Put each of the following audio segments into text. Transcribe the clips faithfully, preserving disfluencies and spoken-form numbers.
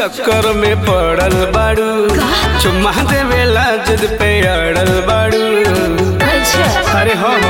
चक्कर में पड़ल बाड़ू, चुम्मा देवेला जिद पे अड़ल बाड़ू। अरे हो हो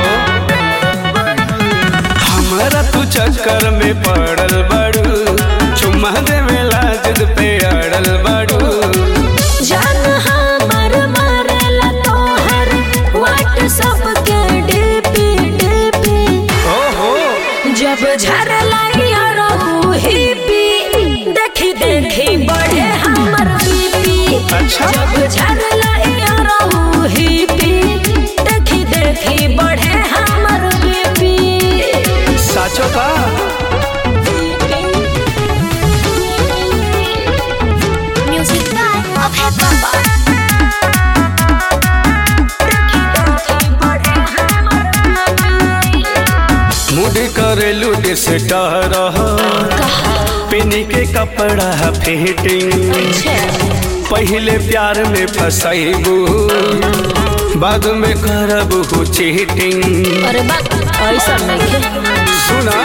हमारा तू चक्कर में पड़ल बाड़ू, चुम्मा देवेला जिद पे अड़ल बाड़ू। जान हमर मारेला तोहर व्हाट्सएप के डीपी डीपी। ओ हो जब झरला यारो हिपी, देखी देखी बढ़े हमर बीपी। अच्छा। जब झरला यारो हिपी, देखी देखी बढ़े हमर बीपी। साचो का म्यूजिक बाय अभय बाबा। मुड करेलू डिस्टर पिनी के कपड़ा फिटिंग। पहले प्यार में फसैबू, बाद में करबू चीटिंग। अरे बात ऐसा नहीं सुना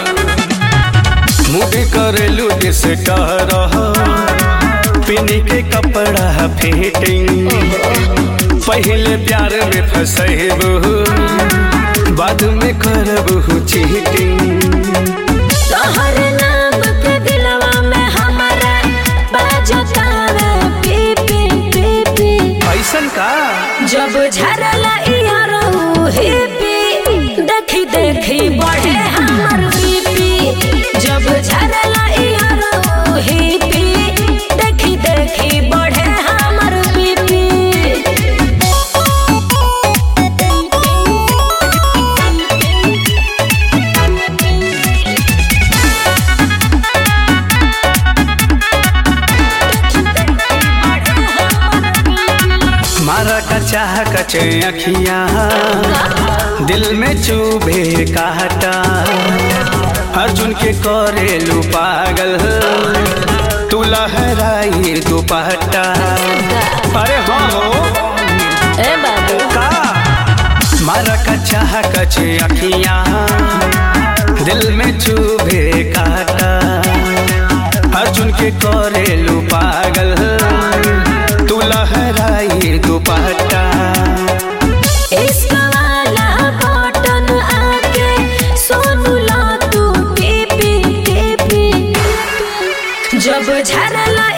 मुड करेलू डिस्टर पिनी के कपड़ा फिटिंग। पहले प्यार में फसैबू, बाद में करबू चीटिंग। तोहर नाम के दिलवा में हमारा बाजतावे पीपी पीपी। ऐसन का जब झरला यारो हिपी, देखी देखी बढ़े हमर बीपी। जब झरला यारो हिपी, देखी देखी बढ़े हमर बीपी। मारा का चाह कचे अखियां, दिल में चुभे काटा। अर्जुन के करेलू पागल, तू लहराई दुपट्टा। अरे हो ए बाबू का मारा का चाह कचे अखियां, दिल में चुभे काटा। अर्जुन के करेलू पागल, तू लहराई दुपट्टा। इश्क वाला बटन आके सोनू ला तू पीपी पीपी। जब झरला